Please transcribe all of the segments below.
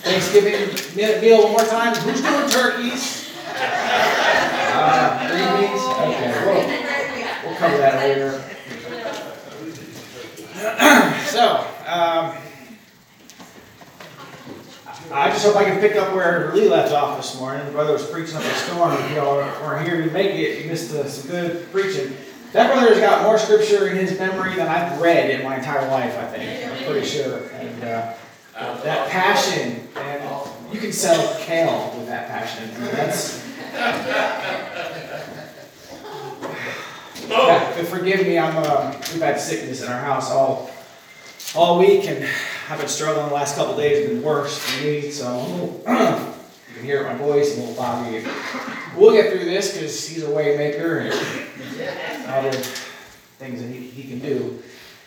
Thanksgiving meal one more time. Who's doing turkeys? Green beans? Okay, we'll cover that later. So, I just hope I can pick up where Lee left off this morning. The brother was preaching up a storm. If y'all weren't here to make it, you missed some good preaching. That brother has got more scripture in his memory than I've read in my entire life, I think. I'm pretty sure. And that passion, and you can sell kale with that passion. I mean, that's... Yeah, forgive me, we've had sickness in our house all week, and I've been struggling the last couple of days. It's been worse for me, so you can hear it in my voice, a little foggy. We'll get through this because he's a way maker and other things that he can do.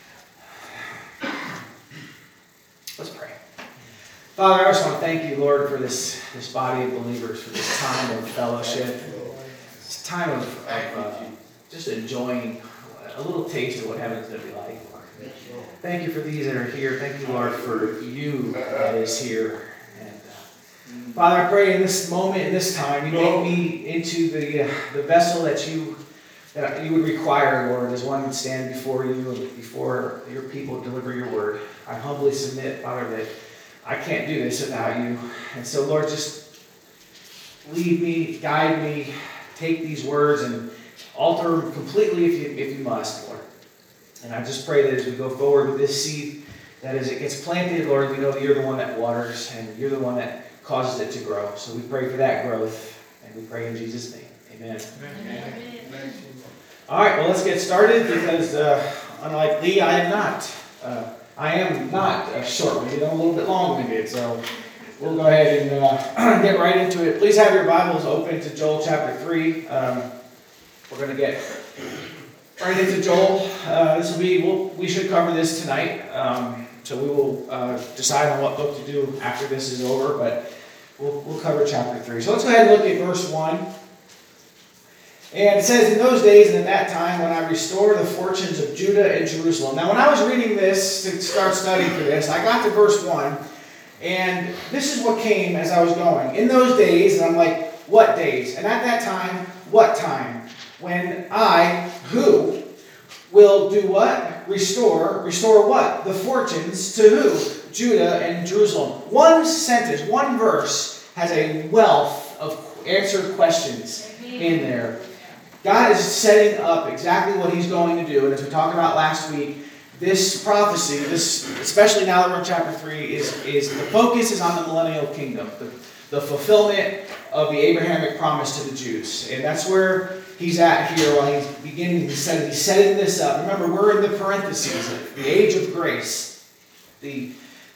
Let's pray. Father, I just want to thank you, Lord, for this body of believers, for this time of fellowship, this time of just enjoying a little taste of what heaven's going to be like. Thank you for these that are here. Thank you, Lord, for you that is here. And Father, I pray in this moment, in this time, you make me into the vessel that you would require, Lord, as one would stand before you and before your people deliver your word. I humbly submit, Father, that I can't do this without you. And so, Lord, just lead me, guide me, take these words and alter them completely if you must, Lord. And I just pray that as we go forward with this seed, that as it gets planted, Lord, we know that you're the one that waters and you're the one that causes it to grow. So we pray for that growth, and we pray in Jesus' name. Amen. Amen. All right, well, let's get started because unlike Lee, I am not short-winded. I'm a little bit long-winded, so we'll go ahead and get right into it. Please have your Bibles open to Joel chapter 3. We're going to get right into Joel. We should cover this tonight, so we will decide on what book to do after this is over, but we'll cover chapter 3. So let's go ahead and look at verse 1. And it says, in those days and at that time when I restore the fortunes of Judah and Jerusalem. Now when I was reading this to start studying for this, I got to verse 1, and this is what came as I was going. In those days, and I'm like, what days? And at that time, what time? When I, who, will do what? Restore what? The fortunes to who? Judah and Jerusalem. One sentence, one verse has a wealth of answered questions in there. God is setting up exactly what he's going to do. And as we talked about last week, this prophecy, especially now that we're in chapter 3, is the focus is on the millennial kingdom, the fulfillment of the Abrahamic promise to the Jews. And that's where he's at here while he's beginning. He's setting this up. Remember, we're in the parentheses, the age of grace, the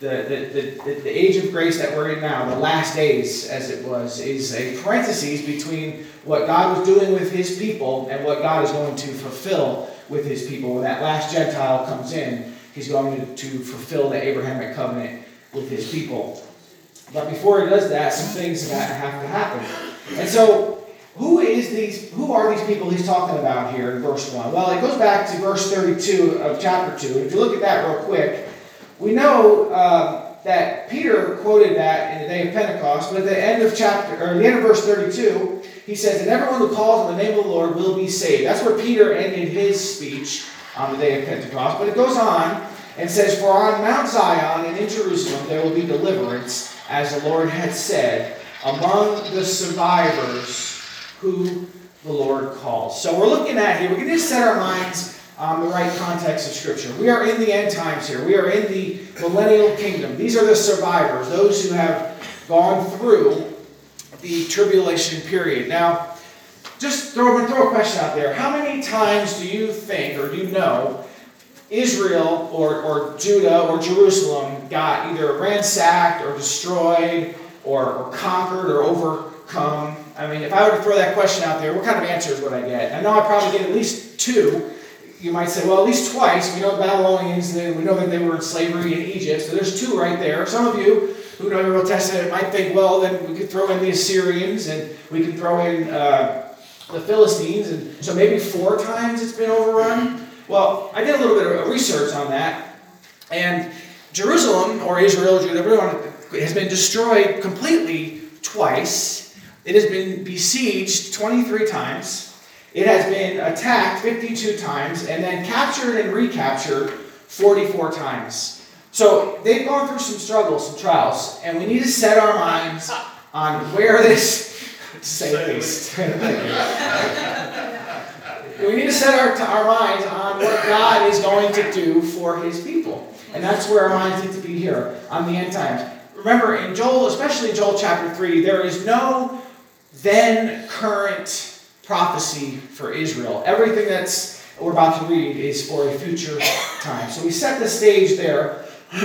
age of grace that we're in now, the last days, as it was, is a parentheses between what God was doing with his people and what God is going to fulfill with his people. When that last Gentile comes in, he's going to fulfill the Abrahamic covenant with his people. But before he does that, some things have to happen. And so, who are these people he's talking about here in verse 1? Well, it goes back to verse 32 of chapter 2. And if you look at that real quick, we know that Peter quoted that in the day of Pentecost, but at the end of verse 32, he says, and everyone who calls on the name of the Lord will be saved. That's where Peter ended his speech on the day of Pentecost. But it goes on and says, for on Mount Zion and in Jerusalem there will be deliverance, as the Lord had said, among the survivors who the Lord calls. So we're looking at here, we can just set our minds on the right context of Scripture. We are in the end times here. We are in the millennial kingdom. These are the survivors, those who have gone through the tribulation period. Now, just throw a question out there. How many times do you think, or do you know, Israel or Judah or Jerusalem got either ransacked or destroyed or conquered or overcome? I mean, if I were to throw that question out there, what kind of answers would I get? I know I'd probably get at least two. You might say, well, at least twice. We know the Babylonians, and we know that they were in slavery in Egypt, so there's two right there. Some of you who know your Old Testament might think, well, then we could throw in the Assyrians, and we can throw in the Philistines, and so maybe 4 times it's been overrun. Well, I did a little bit of research on that, and Jerusalem, or Israel, Judah, whatever you want to has been destroyed completely twice. It has been besieged 23 times. It has been attacked 52 times and then captured and recaptured 44 times. So they've gone through some struggles, some trials, and we need to set our minds on where this, to say the least. We need to set our minds on what God is going to do for his people. And that's where our minds need to be here on the end times. Remember, in Joel, especially in Joel chapter 3, there is no then current prophecy for Israel. Everything that's we're about to read is for a future time. So we set the stage there.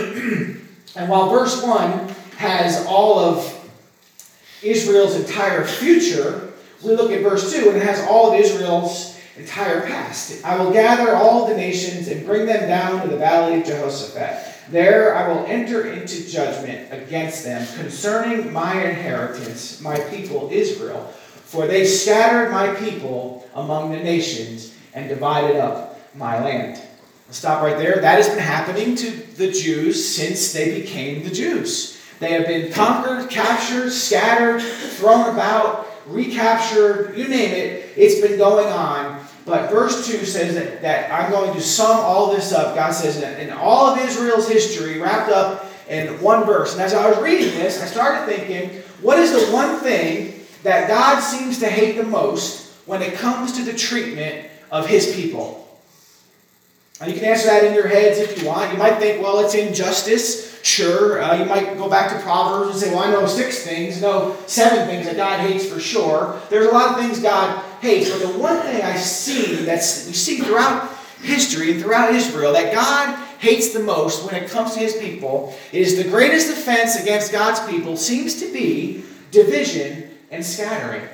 And while verse 1 has all of Israel's entire future, we look at verse 2 and it has all of Israel's entire past. I will gather all the nations and bring them down to the valley of Jehoshaphat. There I will enter into judgment against them concerning my inheritance, my people Israel. For they scattered my people among the nations and divided up my land. I'll stop right there. That has been happening to the Jews since they became the Jews. They have been conquered, captured, scattered, thrown about, recaptured, you name it. It's been going on. But verse 2 says that I'm going to sum all this up. God says that in all of Israel's history wrapped up in one verse. And as I was reading this, I started thinking, what is the one thing that God seems to hate the most when it comes to the treatment of his people? And you can answer that in your heads if you want. You might think, well, it's injustice. Sure. You might go back to Proverbs and say, well, I know 6 things. No, 7 things that God hates for sure. There's a lot of things God hates. But the one thing I see we see throughout history and throughout Israel that God hates the most when it comes to his people is the greatest offense against God's people seems to be division and scattering.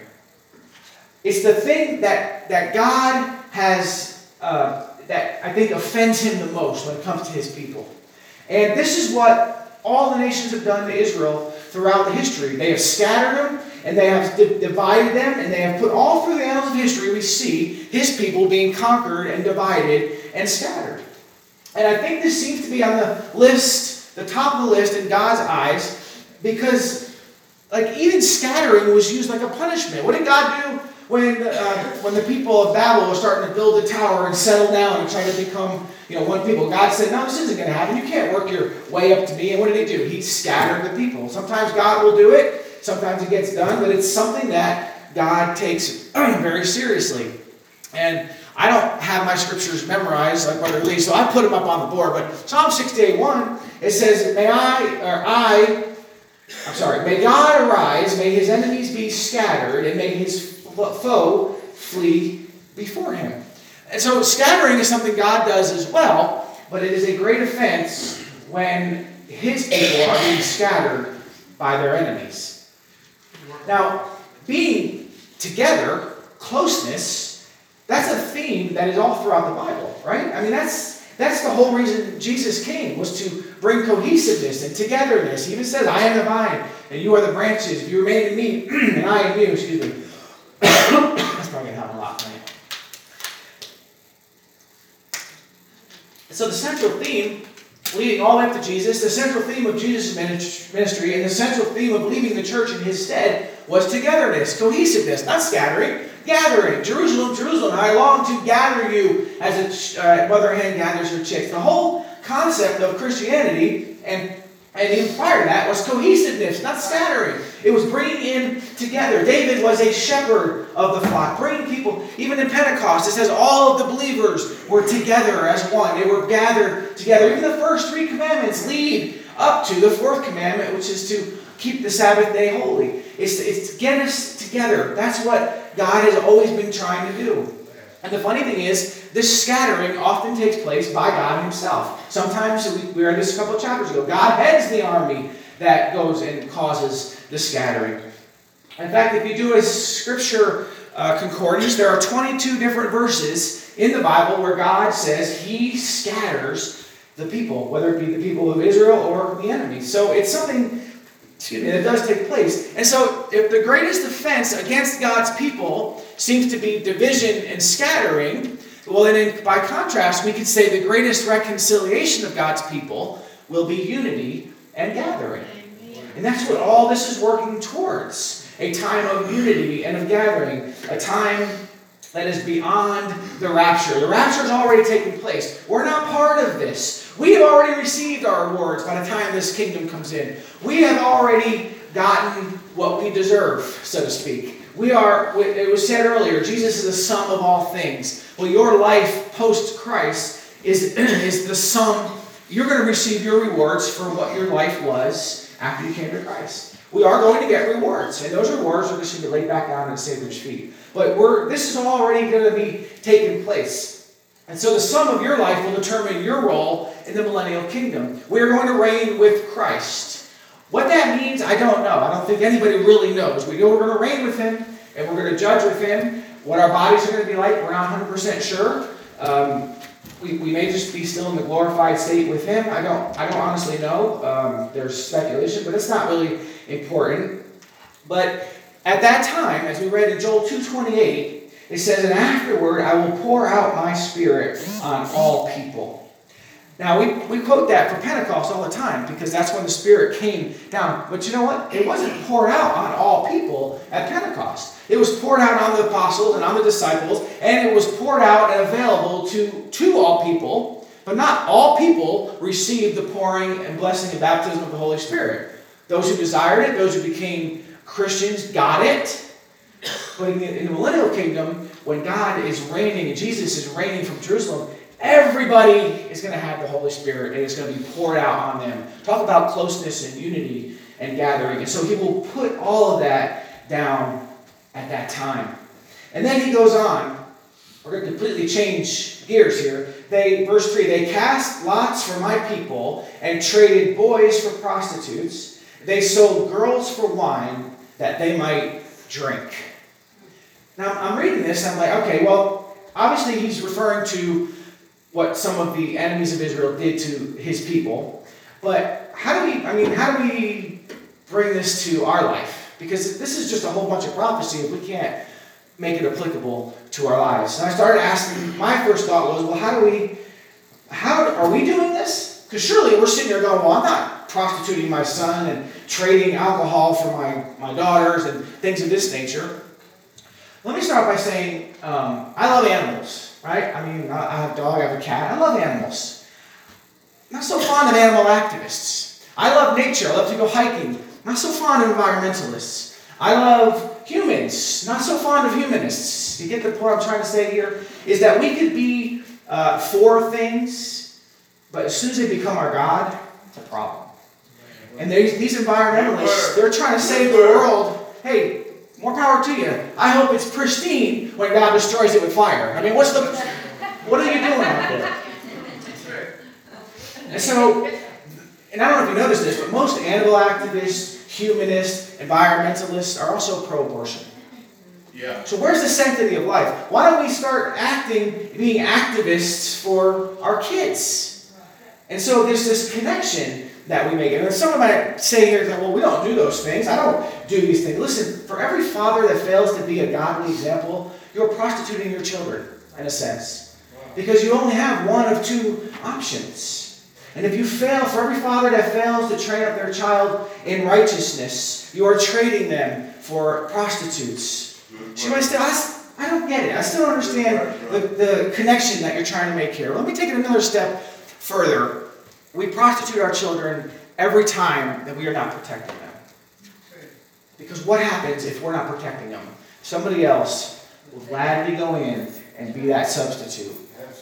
It's the thing that God has, that I think offends him the most when it comes to his people. And this is what all the nations have done to Israel throughout the history. They have scattered them, and they have divided them, and they have put all through the annals of history, we see his people being conquered and divided and scattered. And I think this seems to be on the list, the top of the list in God's eyes, because even scattering was used like a punishment. What did God do when the people of Babel were starting to build a tower and settle down and try to become one people? God said, no, this isn't going to happen. You can't work your way up to me. And what did he do? He scattered the people. Sometimes God will do it. Sometimes it gets done. But it's something that God takes very seriously. And I don't have my scriptures memorized like Brother Lee, so I put them up on the board. But Psalm 68:1, it says, may God arise, may his enemies be scattered, and may his foe flee before him. And so scattering is something God does as well, but it is a great offense when his people are being scattered by their enemies. Now, being together, closeness, that's a theme that is all throughout the Bible, right? I mean, that's the whole reason Jesus came, was to bring cohesiveness and togetherness. He even says, I am the vine, and you are the branches. If you remain in me, and I in you, excuse me. That's probably going to happen a lot tonight. So the central theme, leading all the way up to Jesus, the central theme of Jesus' ministry, and the central theme of leaving the church in his stead was togetherness, cohesiveness, not scattering, gathering. Jerusalem, Jerusalem, I long to gather you as a mother hen gathers her chicks. The whole concept of Christianity and even prior to that was cohesiveness, not scattering. It was bringing in together. David was a shepherd of the flock, bringing people, even in Pentecost, it says all of the believers were together as one. They were gathered together. Even the first 3 commandments lead up to the 4th commandment, which is to keep the Sabbath day holy. It's to get us together. That's what God has always been trying to do. And the funny thing is, this scattering often takes place by God himself. Sometimes, we read this a couple of chapters ago, God heads the army that goes and causes the scattering. In fact, if you do a scripture concordance, there are 22 different verses in the Bible where God says he scatters the people, whether it be the people of Israel or the enemies. So it's something that does take place. And so if the greatest offense against God's people seems to be division and scattering, well, then by contrast, we could say the greatest reconciliation of God's people will be unity and gathering. And that's what all this is working towards. A time of unity and of gathering. A time that is beyond the rapture. The rapture has already taken place. We're not part of this. We have already received our rewards by the time this kingdom comes in. We have already gotten what we deserve, so to speak. It was said earlier, Jesus is the sum of all things. Well, your life post-Christ is the sum. You're going to receive your rewards for what your life was after you came to Christ. We are going to get rewards, and those rewards are just going to be laid back down at the Savior's feet. But this is already going to be taking place. And so the sum of your life will determine your role in the millennial kingdom. We are going to reign with Christ. What that means, I don't know. I don't think anybody really knows. We know we're going to reign with Him, and we're going to judge with Him. What our bodies are going to be like, we're not 100% sure. We may just be still in the glorified state with Him. I don't honestly know. There's speculation, but it's not really important. But at that time, as we read in Joel 2:28, it says, "And afterward I will pour out my Spirit on all people." Now, we quote that for Pentecost all the time because that's when the Spirit came down. But you know what? It wasn't poured out on all people at Pentecost. It was poured out on the apostles and on the disciples, and it was poured out and available to all people. But not all people received the pouring and blessing and baptism of the Holy Spirit. Those who desired it, those who became Christians, got it. But in the millennial kingdom, when God is reigning and Jesus is reigning from Jerusalem, everybody is going to have the Holy Spirit, and it's going to be poured out on them. Talk about closeness and unity and gathering. And so He will put all of that down at that time. And then He goes on. We're going to completely change gears here. Verse 3, "They cast lots for my people and traded boys for prostitutes. They sold girls for wine that they might drink." Now, I'm reading this, and I'm like, okay, well, obviously He's referring to what some of the enemies of Israel did to His people. But how do we bring this to our life? Because this is just a whole bunch of prophecy if we can't make it applicable to our lives. And I started asking, my first thought was, well, how are we doing this? Because surely we're sitting there going, well, I'm not prostituting my son and trading alcohol for my daughters and things of this nature. Let me start by saying, I love animals, right? I mean, I have a dog, I have a cat. I love animals. I'm not so fond of animal activists. I love nature. I love to go hiking. I'm not so fond of environmentalists. I love humans. Not so fond of humanists. You get the point I'm trying to say here? Is that we could be for things, but as soon as they become our God, it's a problem. And these environmentalists, they're trying to save the world. Hey, more power to you. I hope it's pristine when God destroys it with fire. I mean, what are you doing out there? And so, and I don't know if you noticed this, but most animal activists, humanists, environmentalists are also pro-abortion. Yeah. So where's the sanctity of life? Why don't we start being activists for our kids? And so there's this connection that we make. And someone might say here, well, we don't do those things. I don't do these things. Listen, for every father that fails to be a godly example, you're prostituting your children, in a sense. Because you only have one of two options. And if you fail, for every father that fails to train up their child in righteousness, you are trading them for prostitutes. So you might say, I don't get it. I still don't understand the connection that you're trying to make here. Let me take it another step further. We prostitute our children every time that we are not protecting them. Because what happens if we're not protecting them? Somebody else will gladly go in and be that substitute.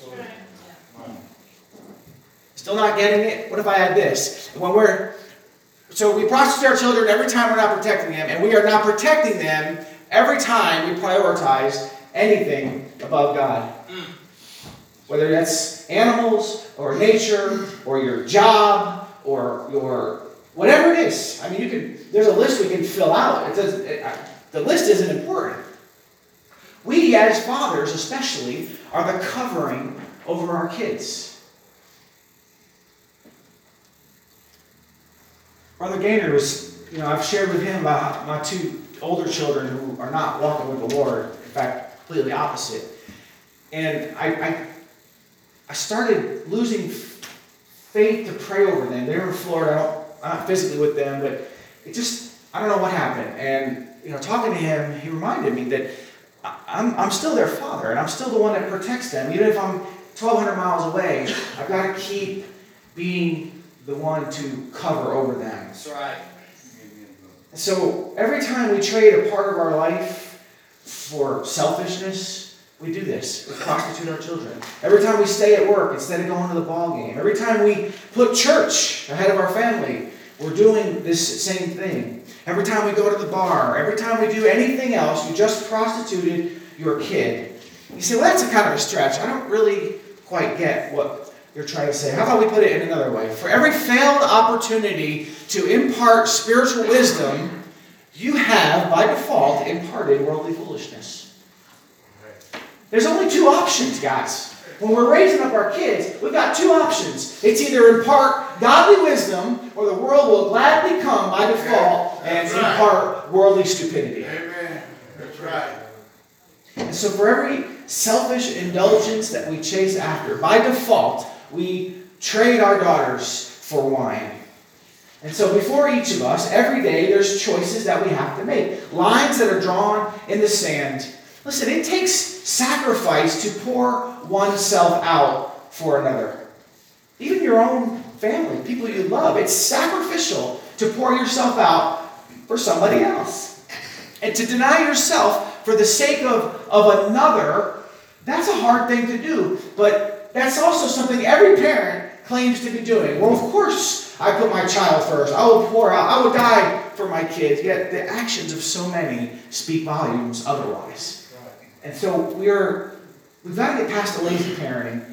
Still not getting it? What if I had this? So we prostitute our children every time we're not protecting them, and we are not protecting them every time we prioritize anything above God. Whether that's animals, or nature, or your job, or your whatever it is. I mean, there's a list we can fill out. The list isn't important. We, as fathers especially, are the covering over our kids. Brother Gaynor I've shared with him about my two older children who are not walking with the Lord. In fact, completely opposite. And I started losing faith to pray over them. They were in Florida. I'm not physically with them, but I don't know what happened. And, talking to him, he reminded me that I'm still their father, and I'm still the one that protects them. Even if I'm 1,200 miles away, I've got to keep being the one to cover over them. That's right. So every time we trade a part of our life for selfishness, we do this. We prostitute our children. Every time we stay at work instead of going to the ball game. Every time we put church ahead of our family, we're doing this same thing. Every time we go to the bar, every time we do anything else, you just prostituted your kid. You say, well, that's a kind of a stretch. I don't really quite get what you're trying to say. How about we put it in another way? For every failed opportunity to impart spiritual wisdom, you have, by default, imparted worldly foolishness. There's only two options, guys. When we're raising up our kids, we've got two options. It's either impart godly wisdom, or the world will gladly come by default and impart worldly stupidity. Amen. That's right. And so for every selfish indulgence that we chase after, by default, we trade our daughters for wine. And so before each of us, every day, there's choices that we have to make. Lines that are drawn in the sand. Listen, it takes sacrifice to pour oneself out for another. Even your own family, people you love. It's sacrificial to pour yourself out for somebody else. And to deny yourself for the sake of another, that's a hard thing to do. But that's also something every parent claims to be doing. Well, of course, I put my child first. I will pour out. I will die for my kids. Yet the actions of so many speak volumes otherwise. And so we've got to get past the lazy parenting.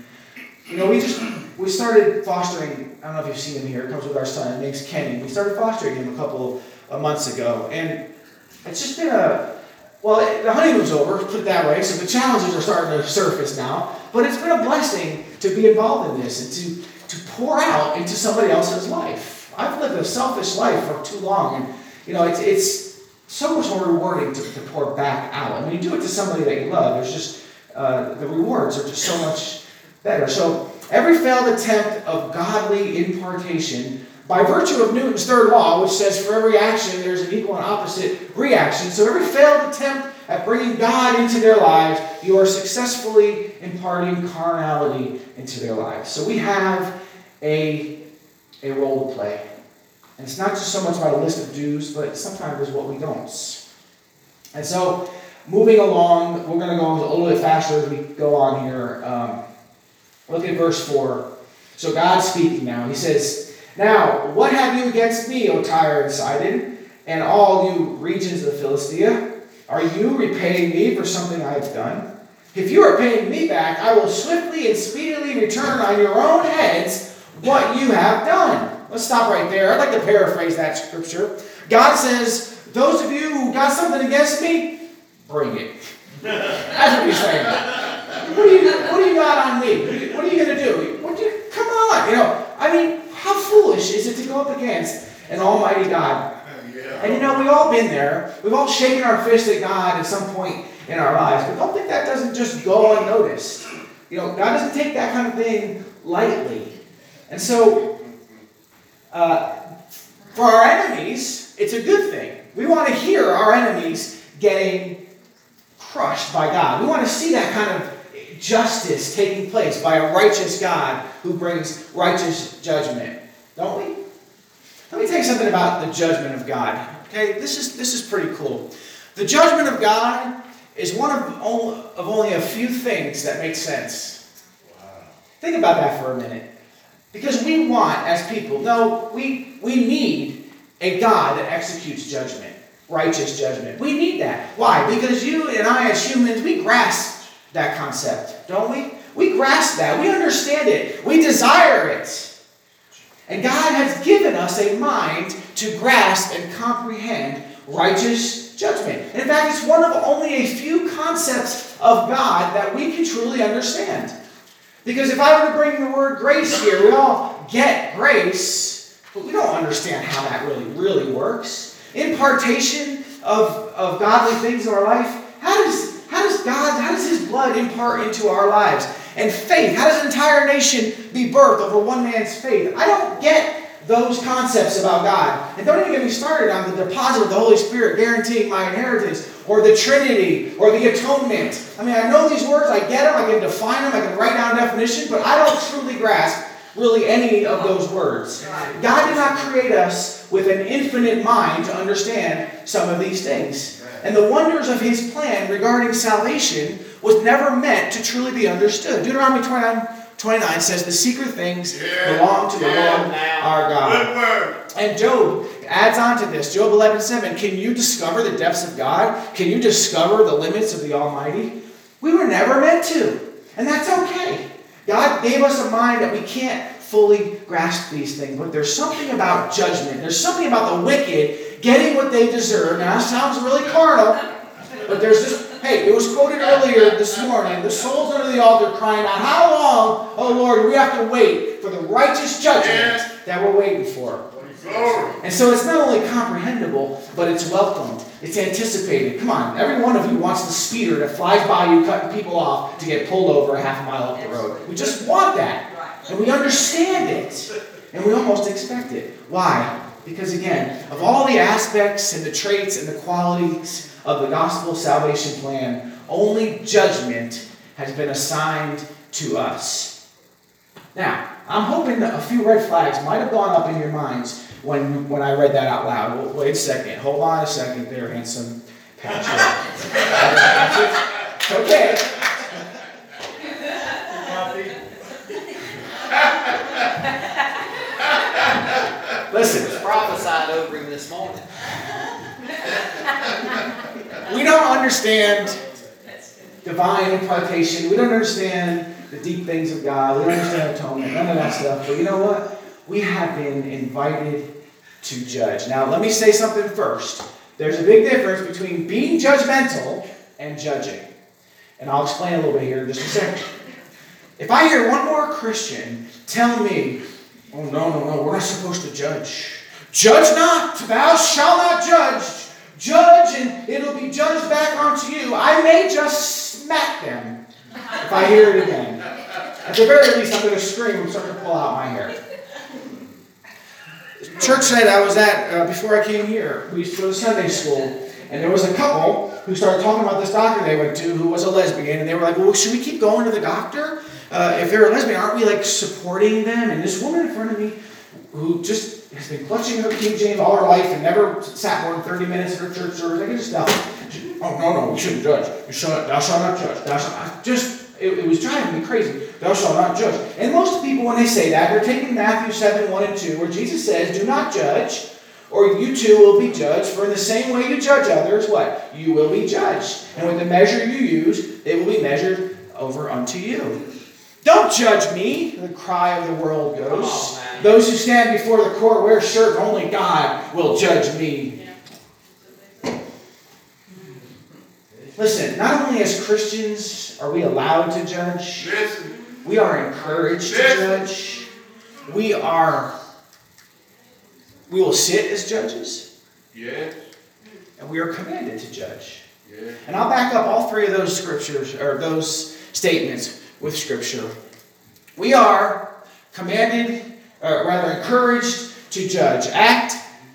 We started fostering, I don't know if you've seen him here, it comes with our son, his name's Kenny. We started fostering him a couple of months ago. And it's just been the honeymoon's over, put it that way, so the challenges are starting to surface now. But it's been a blessing to be involved in this and to pour out into somebody else's life. I've lived a selfish life for too long, and it's so much more rewarding to pour back out. And when you do it to somebody that you love, there's just the rewards are just so much better. So every failed attempt of godly impartation, by virtue of Newton's third law, which says for every action there's an equal and opposite reaction. So every failed attempt at bringing God into their lives, you are successfully imparting carnality into their lives. So we have a role to play. And it's not just so much about a list of do's, but sometimes it's what we don't. And so, moving along, we're going to go a little bit faster as we go on here. Look at verse 4. So God's speaking now. He says, "Now, what have you against me, O Tyre and Sidon, and all you regions of Philistia? Are you repaying me for something I have done? If you are paying me back, I will swiftly and speedily return on your own heads what you have done." Let's stop right there. I'd like to paraphrase that scripture. God says, those of you who got something against me, bring it. That's what he's saying. What do you got on me? What are you going to do? Come on. How foolish is it to go up against an almighty God? And we've all been there. We've all shaken our fist at God at some point in our lives. But don't think that doesn't just go unnoticed. God doesn't take that kind of thing lightly. And so, for our enemies, it's a good thing. We want to hear our enemies getting crushed by God. We want to see that kind of justice taking place by a righteous God who brings righteous judgment. Don't we? Let me tell you something about the judgment of God. Okay, this is pretty cool. The judgment of God is one of only a few things that make sense. Wow. Think about that for a minute. Because we want, as people, we need a God that executes judgment, righteous judgment. We need that. Why? Because you and I as humans, we grasp that concept, don't we? We grasp that. We understand it. We desire it. And God has given us a mind to grasp and comprehend righteous judgment. And in fact, it's one of only a few concepts of God that we can truly understand. Because if I were to bring the word grace here, we all get grace, but we don't understand how that really works. Impartation of godly things in our life, how does His blood impart into our lives? And faith, how does an entire nation be birthed over one man's faith? I don't get those concepts about God. And don't even get me started on the deposit of the Holy Spirit guaranteeing my inheritance, or the Trinity, or the atonement. I mean, I know these words, I get them, I can define them, I can write down definition, but I don't truly grasp really any of those words. God did not create us with an infinite mind to understand some of these things. And the wonders of His plan regarding salvation was never meant to truly be understood. Deuteronomy 29 says, the secret things belong to the Lord our God. Good word. And Job adds on to this. Job 11:7. Can you discover the depths of God? Can you discover the limits of the Almighty? We were never meant to. And that's okay. God gave us a mind that we can't fully grasp these things. But there's something about judgment. There's something about the wicked getting what they deserve. Now, that sounds really carnal. But there's this, hey, it was quoted earlier this morning, the souls under the altar crying out, how long, oh Lord, do we have to wait for the righteous judgment that we're waiting for? Glory. And so it's not only comprehensible, but it's welcomed. It's anticipated. Come on, every one of you wants the speeder that flies by you, cutting people off to get pulled over a half mile up the road. We just want that. And we understand it. And we almost expect it. Why? Because again, of all the aspects and the traits and the qualities of the gospel salvation plan, only judgment has been assigned to us. Now, I'm hoping that a few red flags might have gone up in your minds when I read that out loud. Well, wait a second. Hold on a second there, handsome Patrick. It's okay. Listen. Prophesied over him this morning. We don't understand divine impartation. We don't understand the deep things of God. We don't understand atonement. None of that stuff. But you know what? We have been invited to judge. Now, let me say something first. There's a big difference between being judgmental and judging. And I'll explain a little bit here in just a second. If I hear one more Christian tell me, oh, no, we're not supposed to judge. Judge not, thou shalt not judge. Judge, and it'll be judged back onto you. I may just smack them if I hear it again. At the very least, I'm going to scream and start to pull out my hair. Church night I was at before I came here, we used to go to Sunday school, and there was a couple who started talking about this doctor they went to who was a lesbian, and they were like, well, should we keep going to the doctor? If they're a lesbian, aren't we like supporting them? And this woman in front of me who just has been clutching her King James all her life and never sat more than 30 minutes in her church service, I can just tell, oh, no, we shouldn't judge. Thou shalt not judge. Thou shalt not. It was driving me crazy. Thou shalt not judge. And most people, when they say that, they're taking Matthew 7, 1 and 2, where Jesus says, do not judge, or you too will be judged. For in the same way you judge others, what? You will be judged. And with the measure you use, it will be measured over unto you. Don't judge me, the cry of the world goes. Those who stand before the court wear shirts, only God will judge me. Listen, not only as Christians are we allowed to judge, we are encouraged to judge. We will sit as judges. Yes. And we are commanded to judge. Yes. And I'll back up all three of those scriptures, or those statements with Scripture. We are commanded, or rather encouraged to judge. Acts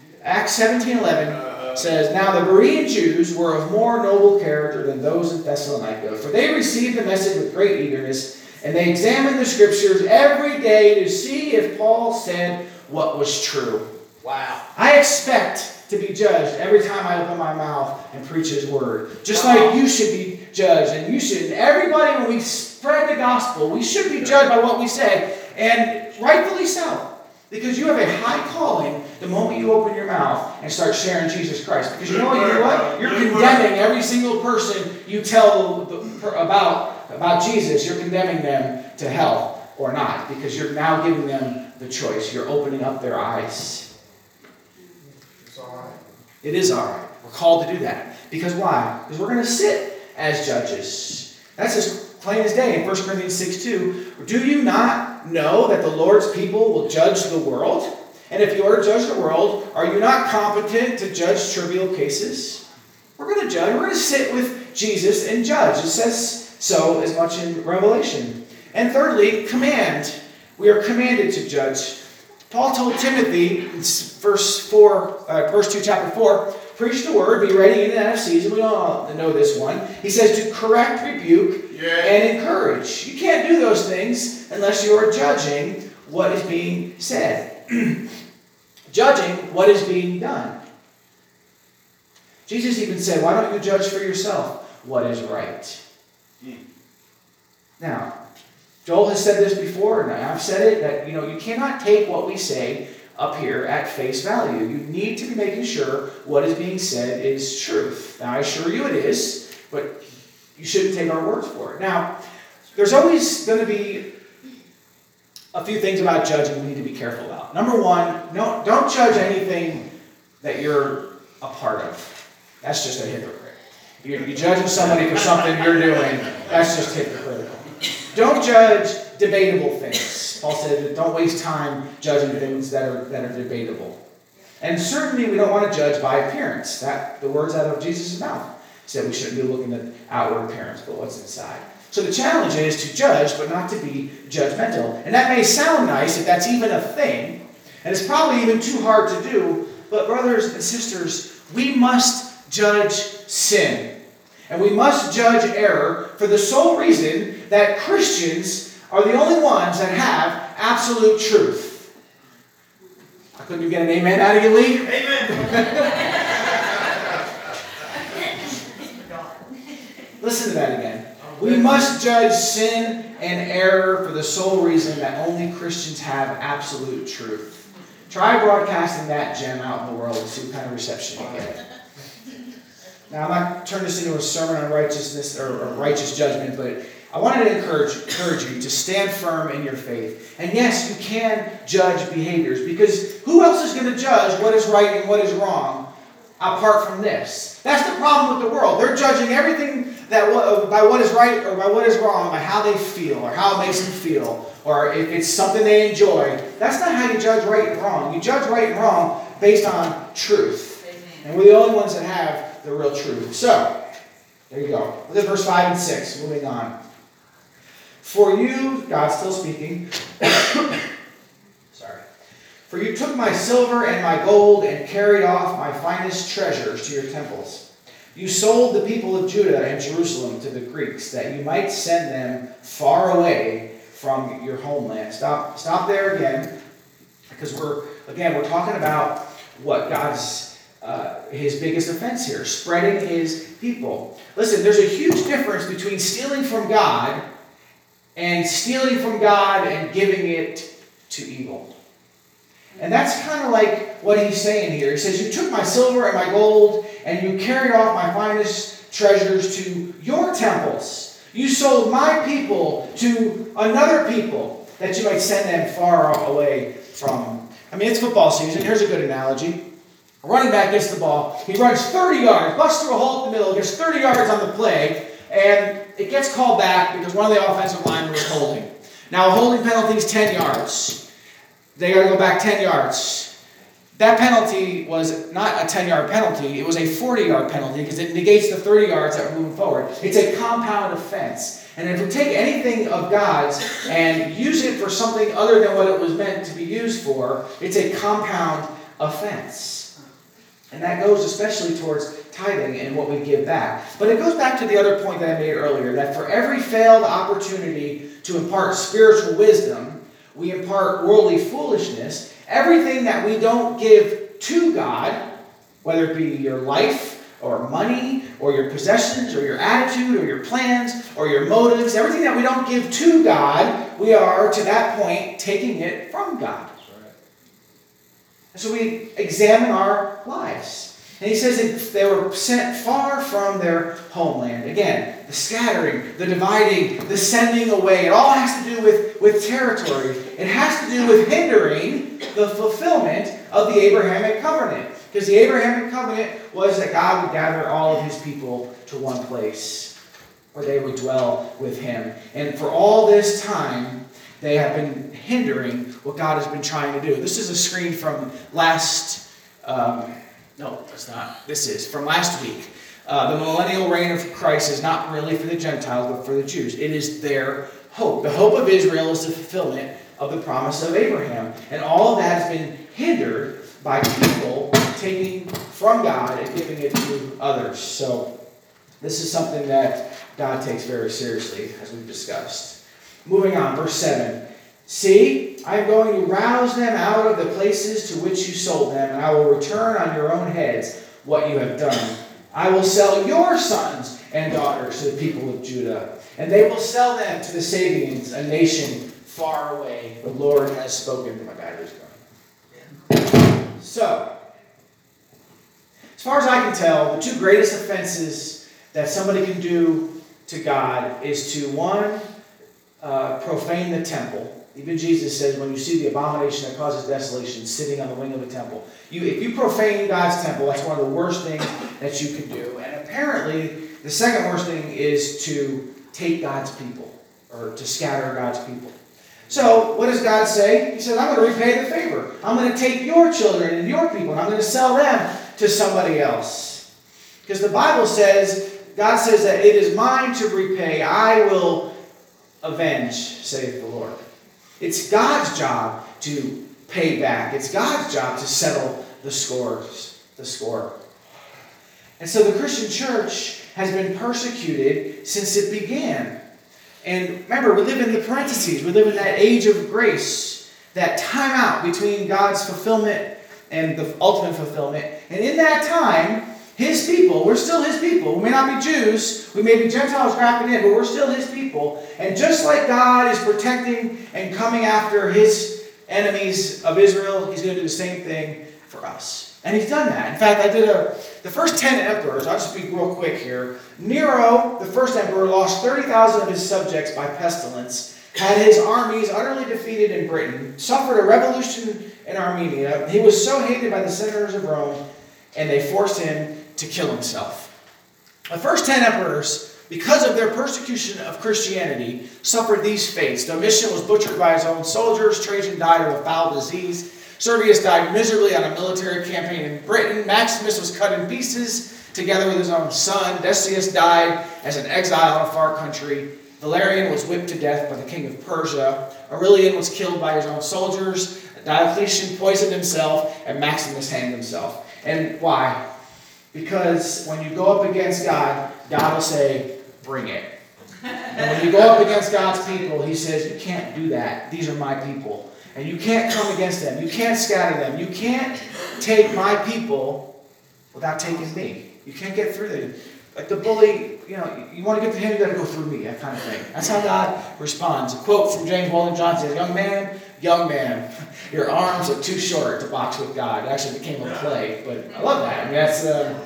17:11 says, now the Berean Jews were of more noble character than those in Thessalonica, for they received the message with great eagerness, and they examined the Scriptures every day to see if Paul said what was true. Wow. I expect to be judged every time I open my mouth and preach His Word. Just like you should be judged, and you should. Everybody, when we spread the gospel, we should be judged by what we say, and rightfully so. Because you have a high calling the moment you open your mouth and start sharing Jesus Christ. Because you know what? You're condemning every single person you tell about Jesus. You're condemning them to hell or not. Because you're now giving them the choice. You're opening up their eyes. It's all right. It is all right. We're called to do that. Because why? Because we're going to sit as judges. That's as plain as day in 1 Corinthians 6:2. Do you not know that the Lord's people will judge the world? And if you are to judge the world, are you not competent to judge trivial cases? We're going to judge. We're going to sit with Jesus and judge. It says so as much in Revelation. And thirdly, command. We are commanded to judge. Paul told Timothy, verse 2, chapter 4, preach the word, be ready in and out of season. We all know this one. He says to correct, rebuke, and encourage. You can't do those things unless you are judging what is being said. Judging what is being done. Jesus even said, why don't you judge for yourself what is right? Now, Joel has said this before, and I've said it, that you cannot take what we say up here at face value. You need to be making sure what is being said is truth. Now, I assure you it is, but you shouldn't take our words for it. Now, there's always going to be a few things about judging we need to be careful about. Number one, don't judge anything that you're a part of. That's just a hypocrite. You're judging somebody for something you're doing. That's just hypocritical. Don't judge debatable things. Paul said, don't waste time judging things that are debatable. And certainly we don't want to judge by appearance. The words out of Jesus' mouth said we shouldn't be looking at outward appearance, but what's inside. So the challenge is to judge, but not to be judgmental. And that may sound nice if that's even a thing, and it's probably even too hard to do, but brothers and sisters, we must judge sin. And we must judge error for the sole reason that Christians are the only ones that have absolute truth. Couldn't you get an amen out of you, Lee? Amen. Listen to that again. We must judge sin and error for the sole reason that only Christians have absolute truth. Try broadcasting that gem out in the world and see what kind of reception you get. Now, I'm not turning this into a sermon on righteousness or righteous judgment, but I wanted to encourage you to stand firm in your faith. And yes, you can judge behaviors, because who else is going to judge what is right and what is wrong apart from this? That's the problem with the world. They're judging everything by what is right or by what is wrong, by how they feel or how it makes them feel, or if it's something they enjoy. That's not how you judge right and wrong. You judge right and wrong based on truth. And we're the only ones that have the real truth. So, there you go. Look at verse 5 and 6. Moving on. For you, God's still speaking. Sorry. For you took my silver and my gold and carried off my finest treasures to your temples. You sold the people of Judah and Jerusalem to the Greeks, that you might send them far away from your homeland. Stop there again, because we're talking about what God's his biggest offense here, spreading his people. Listen, there's a huge difference between stealing from God and giving it to evil. And that's kind of like what he's saying here. He says, you took my silver and my gold, and you carried off my finest treasures to your temples. You sold my people to another people, that you might send them far away from. It's football season. Here's a good analogy. A running back gets the ball. He runs 30 yards, busts through a hole in the middle, gets 30 yards on the play, and it gets called back because one of the offensive linemen was holding. Now, a holding penalty is 10 yards. They got to go back 10 yards. That penalty was not a 10-yard penalty. It was a 40-yard penalty because it negates the 30 yards that were moving forward. It's a compound offense. And if we take anything of God's and use it for something other than what it was meant to be used for, it's a compound offense. And that goes especially towards tithing and what we give back. But it goes back to the other point that I made earlier, that for every failed opportunity to impart spiritual wisdom, we impart worldly foolishness. Everything that we don't give to God, whether it be your life or money or your possessions or your attitude or your plans or your motives, everything that we don't give to God, we are, to that point, taking it from God. So we examine our lives. And he says that they were sent far from their homeland. Again, the scattering, the dividing, the sending away. It all has to do with territory. It has to do with hindering the fulfillment of the Abrahamic covenant. Because the Abrahamic covenant was that God would gather all of his people to one place where they would dwell with him. And for all this time, they have been hindering what God has been trying to do. This is a screen from from last week. The millennial reign of Christ is not really for the Gentiles, but for the Jews. It is their hope. The hope of Israel is the fulfillment of the promise of Abraham. And all of that has been hindered by people taking from God and giving it to others. So this is something that God takes very seriously, as we've discussed. Moving on, verse 7. See, I am going to rouse them out of the places to which you sold them, and I will return on your own heads what you have done. I will sell your sons and daughters to the people of Judah, and they will sell them to the Sabians, a nation far away. The Lord has spoken. My battery's going. So, as far as I can tell, the two greatest offenses that somebody can do to God is to, one, profane the temple. Even Jesus says, when you see the abomination that causes desolation sitting on the wing of the temple. If you profane God's temple, that's one of the worst things that you can do. And apparently, the second worst thing is to take God's people, or to scatter God's people. So, what does God say? He says, I'm going to repay the favor. I'm going to take your children and your people, and I'm going to sell them to somebody else. Because the Bible says, God says that it is mine to repay. I will avenge, saith the Lord. It's God's job to pay back. It's God's job to settle the score. And so the Christian church has been persecuted since it began. And remember, we live in the parentheses. We live in that age of grace, that time out between God's fulfillment and the ultimate fulfillment. And in that time, His people, we're still His people. We may not be Jews, we may be Gentiles grafted in, but we're still His people. And just like God is protecting and coming after His enemies of Israel, He's going to do the same thing for us. And He's done that. In fact, I did the first 10 emperors, I'll just be real quick here. Nero, the first emperor, lost 30,000 of his subjects by pestilence, had his armies utterly defeated in Britain, suffered a revolution in Armenia. He was so hated by the senators of Rome, and they forced him to kill himself. The first 10 emperors, because of their persecution of Christianity, suffered these fates. Domitian was butchered by his own soldiers. Trajan died of a foul disease. Servius died miserably on a military campaign in Britain. Maximus was cut in pieces together with his own son. Decius died as an exile in a far country. Valerian was whipped to death by the king of Persia. Aurelian was killed by his own soldiers. Diocletian poisoned himself, and Maximus hanged himself. And why? Because when you go up against God, God will say, bring it. And when you go up against God's people, He says, you can't do that. These are my people. And you can't come against them. You can't scatter them. You can't take my people without taking me. You can't get through them. Like the bully, you want to get to him, you got to go through me, that kind of thing. That's how God responds. A quote from James Weldon Johnson says, young man, your arms are too short to box with God. It actually became a play, but I love that. I mean, that's,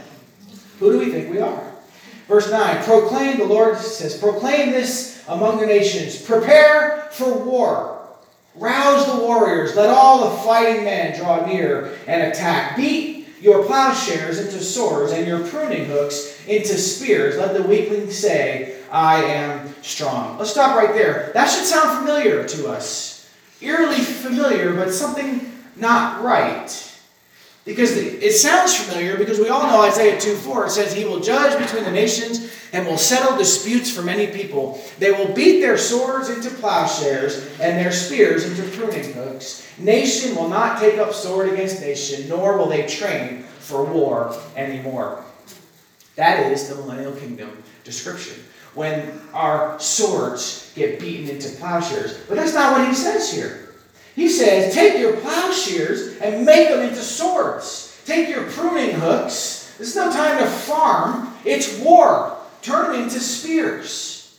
who do we think we are? Verse 9, the Lord says, proclaim this among the nations. Prepare for war. Rouse the warriors. Let all the fighting men draw near and attack. Beat your plowshares into swords and your pruning hooks into spears. Let the weakling say, I am strong. Let's stop right there. That should sound familiar to us. Eerily familiar, but something not right. Because it sounds familiar because we all know Isaiah 2:4. It says, He will judge between the nations and will settle disputes for many people. They will beat their swords into plowshares and their spears into pruning hooks. Nation will not take up sword against nation, nor will they train for war anymore. That is the millennial kingdom description. When our swords get beaten into plowshares. But that's not what He says here. He says, take your plowshares and make them into swords. Take your pruning hooks. This is no time to farm. It's war. Turn them into spears.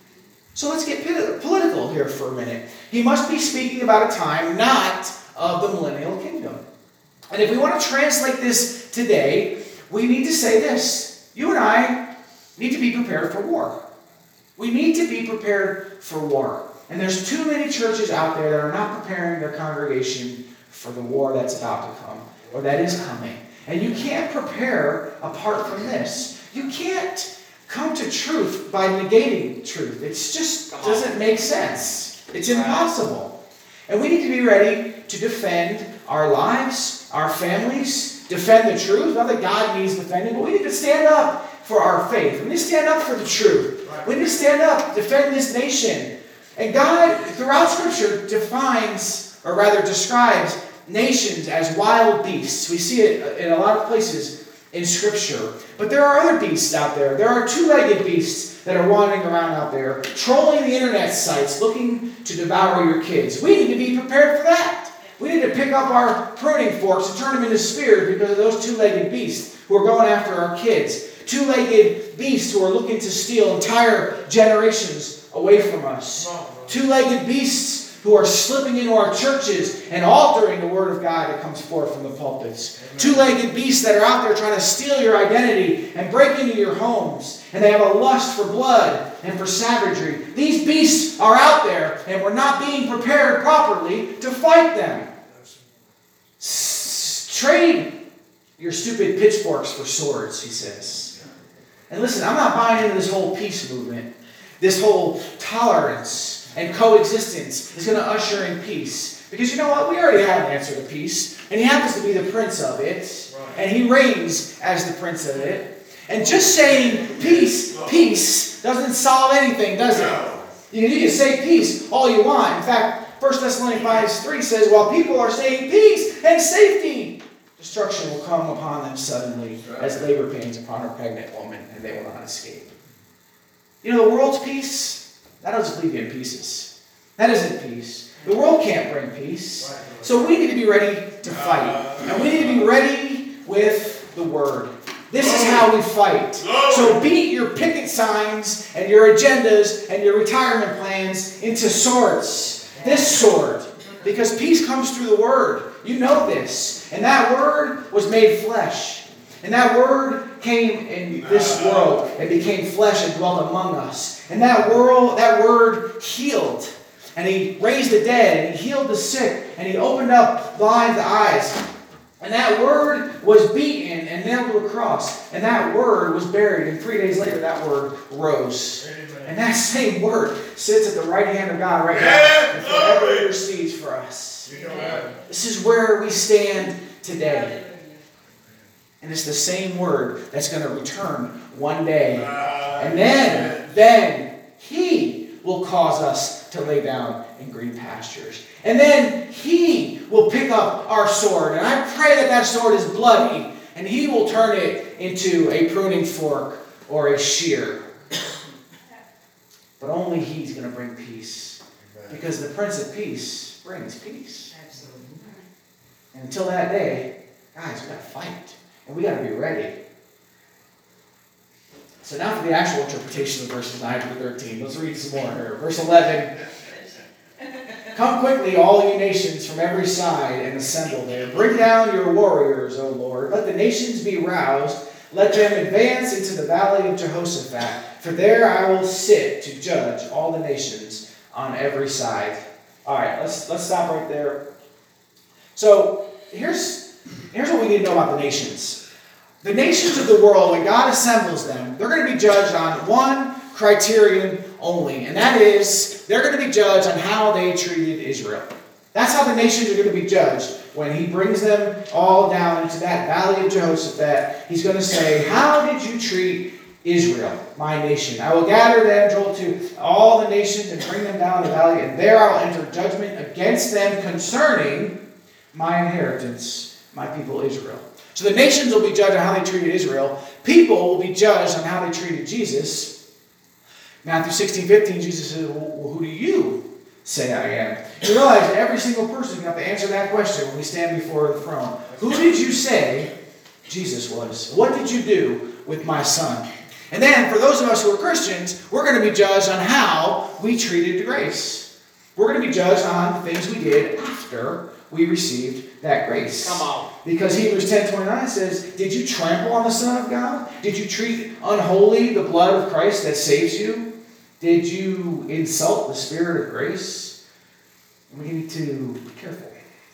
So let's get political here for a minute. He must be speaking about a time not of the millennial kingdom. And if we want to translate this today, we need to say this. You and I need to be prepared for war. We need to be prepared for war. And there's too many churches out there that are not preparing their congregation for the war that's about to come, or that is coming. And you can't prepare apart from this. You can't come to truth by negating truth. It just doesn't make sense. It's impossible. And we need to be ready to defend our lives, our families, defend the truth. Not that God needs defending, but we need to stand up for our faith. We need to stand up for the truth. We need to stand up, defend this nation. And God, throughout Scripture, defines, or rather describes, nations as wild beasts. We see it in a lot of places in Scripture. But there are other beasts out there. There are two-legged beasts that are wandering around out there, trolling the internet sites, looking to devour your kids. We need to be prepared for that. We need to pick up our pruning forks and turn them into spears because of those two-legged beasts who are going after our kids. Two-legged beasts who are looking to steal entire generations away from us. Two-legged beasts who are slipping into our churches and altering the Word of God that comes forth from the pulpits. Amen. Two-legged beasts that are out there trying to steal your identity and break into your homes. And they have a lust for blood and for savagery. These beasts are out there, and we're not being prepared properly to fight them. Trade your stupid pitchforks for swords, he says. And listen, I'm not buying into this whole peace movement. This whole tolerance and coexistence is going to usher in peace. Because you know what? We already have an answer to peace. And he happens to be the prince of it. And he reigns as the prince of it. And just saying peace doesn't solve anything, does it? You can say peace all you want. In fact, 1 Thessalonians 5:3 says, while people are saying peace and safety, destruction will come upon them suddenly as labor pains upon a pregnant woman, and they will not escape. You know, the world's peace, that doesn't leave you in pieces. That isn't peace. The world can't bring peace. So we need to be ready to fight. And we need to be ready with the Word. This is how we fight. So beat your picket signs and your agendas and your retirement plans into swords. This sword. Because peace comes through the Word. You know this. And that Word was made flesh. And that Word came in this world and became flesh and dwelt among us. And that Word healed. And He raised the dead. And He healed the sick. And He opened up blind eyes. And that Word was beaten and nailed to a cross. And that Word was buried. And 3 days later, that Word rose. Amen. And that same Word sits at the right hand of God right now. And forever intercedes for us. Amen. This is where we stand today. And it's the same Word that's going to return one day. And then He will cause us to lay down in green pastures. And then He will pick up our sword. And I pray that that sword is bloody. And He will turn it into a pruning fork or a shear. But only He's going to bring peace. Because the Prince of Peace brings peace. And until that day, guys, we've got to fight. And we got to be ready. So now for the actual interpretation of verses 9 through 13. Let's read some more here. Verse 11. Come quickly, all you nations from every side, and assemble there. Bring down your warriors, O Lord. Let the nations be roused. Let them advance into the valley of Jehoshaphat. For there I will sit to judge all the nations on every side. All right, let's stop right there. So here's what we need to know about the nations. The nations of the world, when God assembles them, they're going to be judged on one criterion only. And that is, they're going to be judged on how they treated Israel. That's how the nations are going to be judged. When He brings them all down into that valley of Jehoshaphat, He's going to say, how did you treat Israel, my nation? I will gather them, Joel 2, all the nations, and bring them down the valley, and there I will enter judgment against them concerning my inheritance, my people Israel. So the nations will be judged on how they treated Israel. People will be judged on how they treated Jesus. Matthew 16:15, Jesus says, well, who do you say I am? You realize that every single person is going to have to answer that question when we stand before the throne. Who did you say Jesus was? What did you do with my son? And then for those of us who are Christians, we're going to be judged on how we treated grace. We're going to be judged on the things we did after we received that grace. Come on. Because Hebrews 10:29 says, did you trample on the Son of God? Did you treat unholy the blood of Christ that saves you? Did you insult the Spirit of grace? We need to be careful.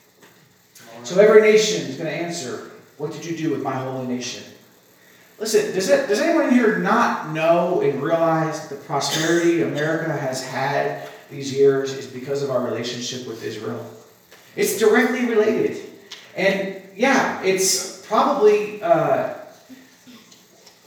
So every nation is going to answer, what did you do with my holy nation? Listen, does anyone in here not know and realize the prosperity America has had these years is because of our relationship with Israel? It's directly related. And yeah, it's probably,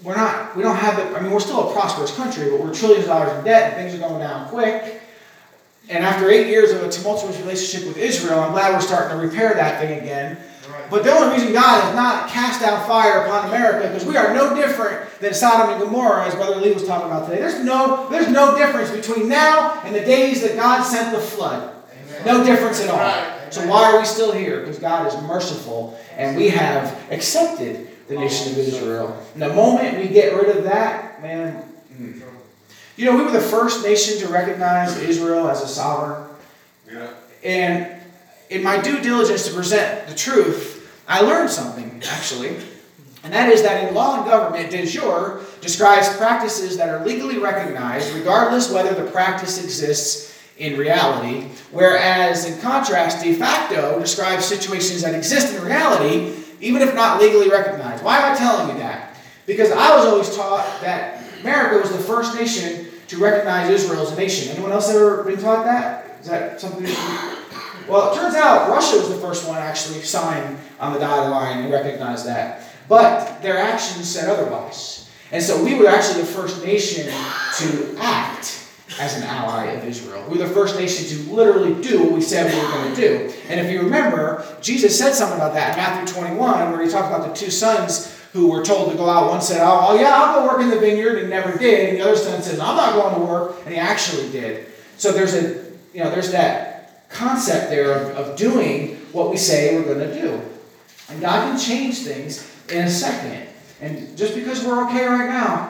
we're still a prosperous country, but we're trillions of dollars in debt and things are going down quick. And after 8 years of a tumultuous relationship with Israel, I'm glad we're starting to repair that thing again. But the only reason God has not cast down fire upon America, because we are no different than Sodom and Gomorrah, as Brother Lee was talking about today. There's no difference between now and the days that God sent the flood. No difference at all. So why are we still here? Because God is merciful, and we have accepted the nation of Israel. And the moment we get rid of that, man, we were the first nation to recognize Israel as a sovereign. Yeah. And in my due diligence to present the truth, I learned something, actually. And that is that in law and government, de jure describes practices that are legally recognized, regardless whether the practice exists in reality. Whereas, in contrast, de facto describes situations that exist in reality, even if not legally recognized. Why am I telling you that? Because I was always taught that America was the first nation to recognize Israel as a nation. Anyone else ever been taught that? Is that something that Well, it turns out Russia was the first one to actually sign on the dotted line and recognize that. But their actions said otherwise. And so we were actually the first nation to act as an ally of Israel. We were the first nation to literally do what we said we were going to do. And if you remember, Jesus said something about that in Matthew 21, where he talked about the two sons who were told to go out. One said, oh yeah, I'll go work in the vineyard, and never did. And the other son says, I'm not going to work, and he actually did. So there's that concept there of doing what we say we're going to do. And God can change things in a second. And just because we're okay right now,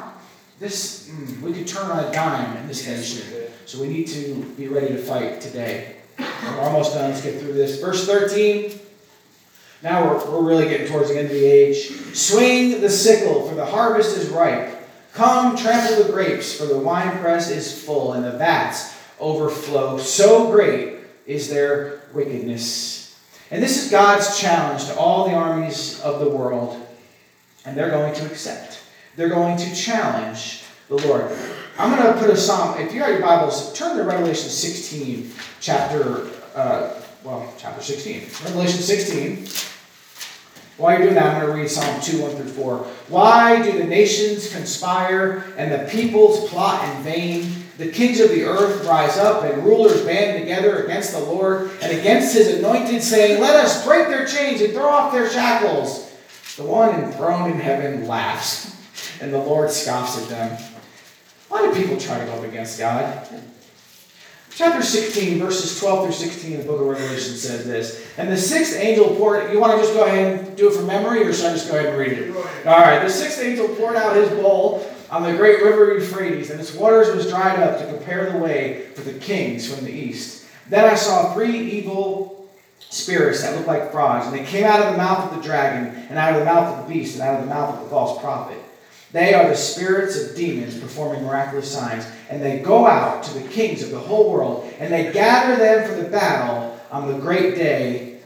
we could turn on a dime in this nation. So we need to be ready to fight today. We're almost done. Let's get through this. Verse 13. Now we're really getting towards the end of the age. Swing the sickle, for the harvest is ripe. Come, trample the grapes, for the winepress is full, and the vats overflow. So great is their wickedness. And this is God's challenge to all the armies of the world. And they're going to accept. They're going to challenge the Lord. I'm going to put a psalm. If you have your Bibles, turn to Revelation 16, chapter 16. Revelation 16. While you're doing that, I'm going to read Psalm 2, 1 through 4. Why do the nations conspire and the peoples plot in vain? The kings of the earth rise up and rulers band together against the Lord and against his anointed, saying, let us break their chains and throw off their shackles. The one enthroned in heaven laughs, and the Lord scoffs at them. Why do people try to go up against God? Chapter 16, verses 12 through 16 in the book of Revelation says this. And the sixth angel poured... You want to just go ahead and do it from memory, or should I just go ahead and read it? All right. The sixth angel poured out his bowl on the great river Euphrates, and its waters was dried up to prepare the way for the kings from the east. Then I saw 3 evil spirits that looked like frogs, and they came out of the mouth of the dragon, and out of the mouth of the beast, and out of the mouth of the false prophet. They are the spirits of demons performing miraculous signs, and they go out to the kings of the whole world, and they gather them for the battle on the great day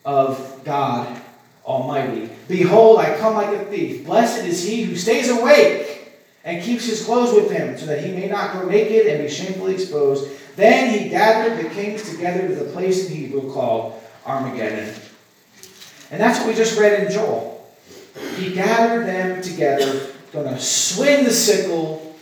of God Almighty. Behold, I come like a thief. Blessed is he who stays awake and keeps his clothes with him, so that he may not go naked and be shamefully exposed. Then he gathered the kings together to the place in Hebrew called Armageddon. And that's what we just read in Joel. He gathered them together, going to swing the sickle.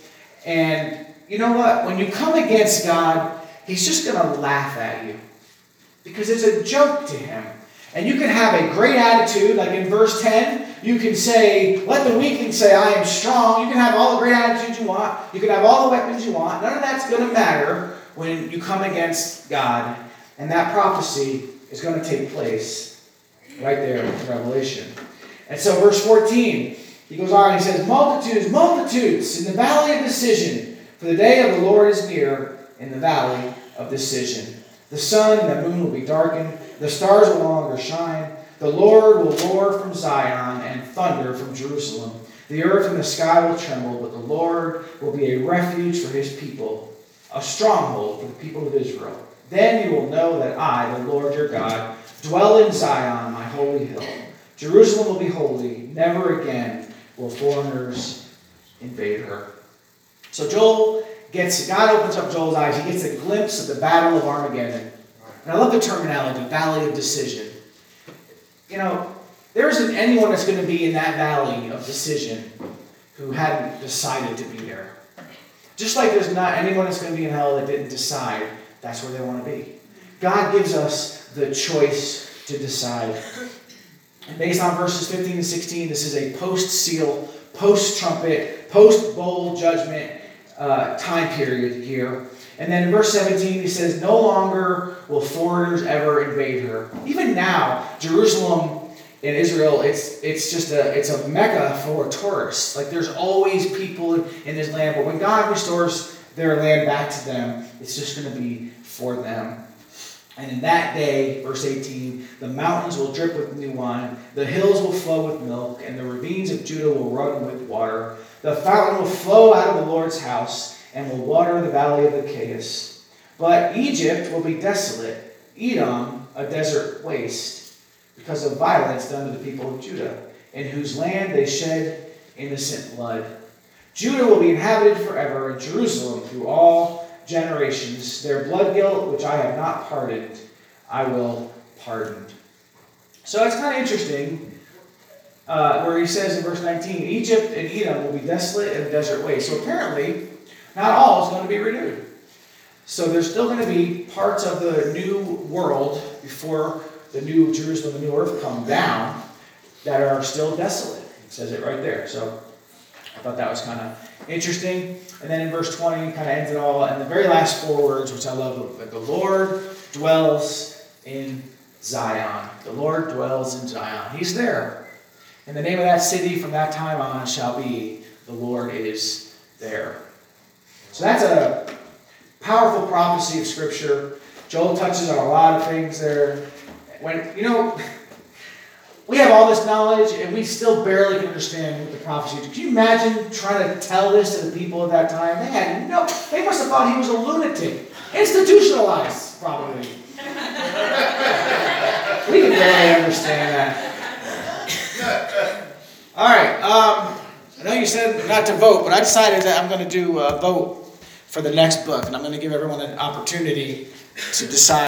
And you know what? When you come against God, he's just going to laugh at you. Because it's a joke to him. And you can have a great attitude, like in verse 10, you can say, let the weakling say, I am strong. You can have all the great attitudes you want. You can have all the weapons you want. None of that's going to matter when you come against God. And that prophecy is going to take place right there in Revelation. And so verse 14, he goes on and he says, multitudes, multitudes in the valley of decision. For the day of the Lord is near in the valley of decision. The sun and the moon will be darkened. The stars will no longer shine. The Lord will roar from Zion and thunder from Jerusalem. The earth and the sky will tremble, but the Lord will be a refuge for his people, a stronghold for the people of Israel. Then you will know that I, the Lord your God, dwell in Zion, my holy hill. Jerusalem will be holy. Never again will foreigners invade her. So God opens up Joel's eyes. He gets a glimpse of the battle of Armageddon. And I love the terminology, valley of decision. You know, there isn't anyone that's going to be in that valley of decision who hadn't decided to be there. Just like there's not anyone that's going to be in hell that didn't decide that's where they want to be. God gives us the choice to decide. And based on verses 15 and 16, this is a post-seal, post-trumpet, post-bowl judgment time period here. And then in verse 17, he says, no longer will foreigners ever invade her. Even now, Jerusalem in Israel, it's a mecca for tourists. Like there's always people in this land, but when God restores their land back to them, it's just going to be for them. And in that day, verse 18, the mountains will drip with new wine, the hills will flow with milk, and the ravines of Judah will run with water. The fountain will flow out of the Lord's house and will water the valley of the Chaos. But Egypt will be desolate, Edom a desert waste, because of violence done to the people of Judah, in whose land they shed innocent blood. Judah will be inhabited forever, and Jerusalem through all generations. Their blood guilt, which I have not pardoned, I will pardon. So it's kind of interesting where he says in verse 19, Egypt and Edom will be desolate and a desert waste. So apparently, not all is going to be renewed. So there's still going to be parts of the new world before the new Jerusalem, the new earth come down that are still desolate. It says it right there. So I thought that was kind of interesting. And then in verse 20, kind of ends it all. And the very last 4 words, which I love, that the Lord dwells in Zion. The Lord dwells in Zion. He's there. And the name of that city from that time on shall be, the Lord is there. So that's a powerful prophecy of Scripture. Joel touches on a lot of things there. When, we have all this knowledge and we still barely can understand what the prophecy is. Can you imagine trying to tell this to the people at that time? They must have thought he was a lunatic. Institutionalized, probably. We can barely understand that. All right. I know you said not to vote, but I decided that I'm going to do a vote for the next book, and I'm going to give everyone an opportunity to decide.